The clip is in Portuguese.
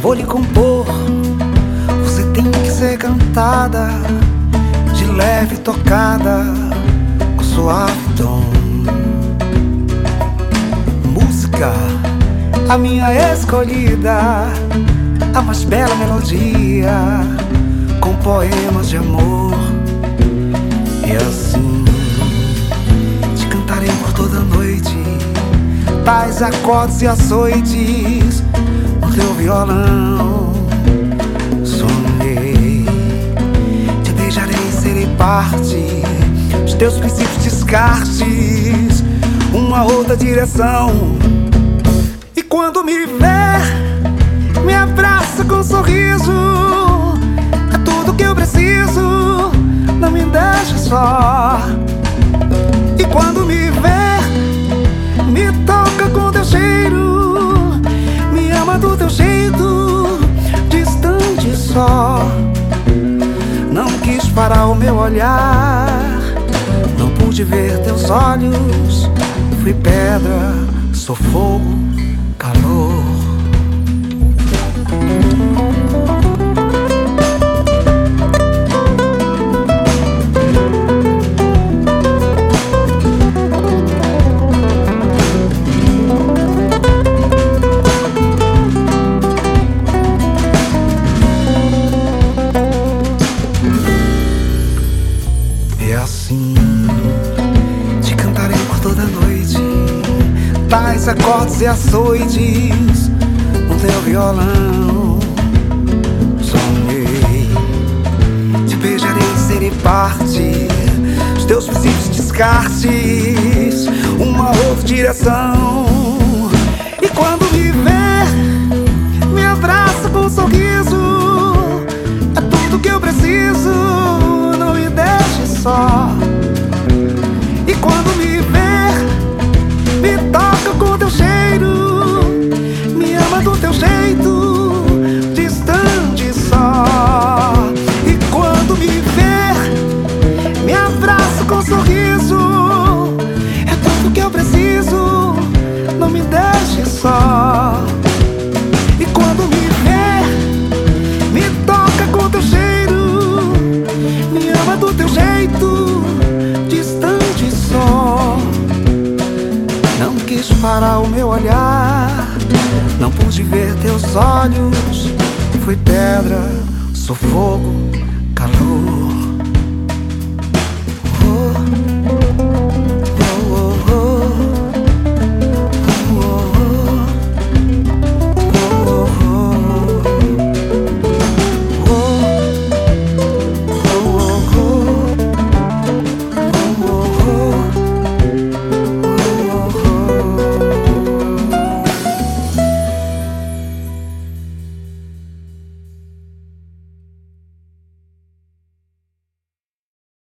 vou lhe compor. Você tem que ser cantada, de leve tocada, com suave tom. Música, a minha escolhida, a mais bela melodia, com poemas de amor. E assim te cantarei por toda a noite, tais acordes e açoites no teu violão. Sonhei, te beijarei e serei parte, os teus princípios descartes, uma outra direção. E quando me ver, me abraça com um sorriso, é tudo que eu preciso, não me deixe só. E quando me ver, me toca com teu cheiro, me ama do teu jeito, distante só. Não quis parar o meu olhar, não pude ver teus olhos. Fui pedra, sou fogo, calor. E assim te cantarei por toda a noite, tais acordes e açoites no teu violão. Sonhei, te beijarei e serei parte, os teus princípios descartes, uma outra direção. E quando me ver, me abraça com um sorriso, é tudo que eu preciso, não me deixe só. E quando me ver, me toca com teu cheiro, me ama do teu jeito, distante só. E quando me ver, me abraça com um sorriso, é tudo que eu preciso, não me deixe só. E quando me ver, me toca com teu cheiro, me ama do teu jeito, distante só. Não quis parar o meu olhar, não pude ver teus olhos. Fui pedra, sou fogo, calor.